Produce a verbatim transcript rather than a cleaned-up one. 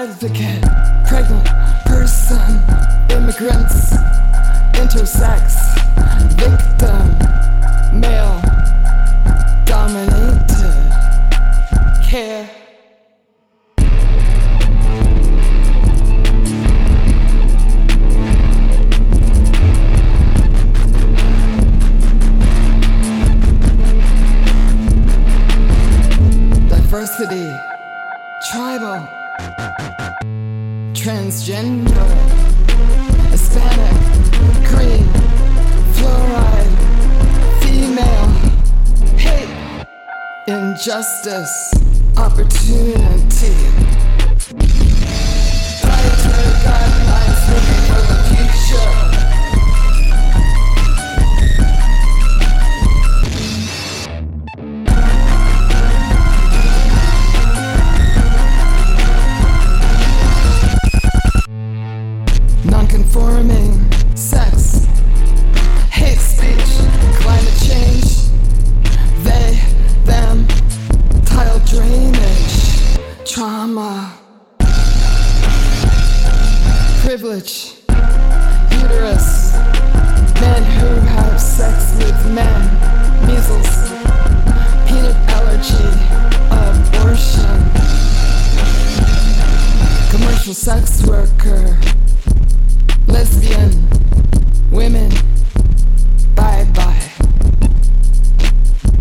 advocate, pregnant person, immigrants, intersex, victim, male, dominated, care. Diversity, tribal, transgender, Hispanic, green, fluoride, female, hate, injustice, opportunity. Dietary guidelines looking for the future. Non-conforming sex, hate speech, climate change, they, them, tile drainage, trauma, privilege, uterus, men who have sex with men, measles, peanut allergy, abortion, commercial sex worker.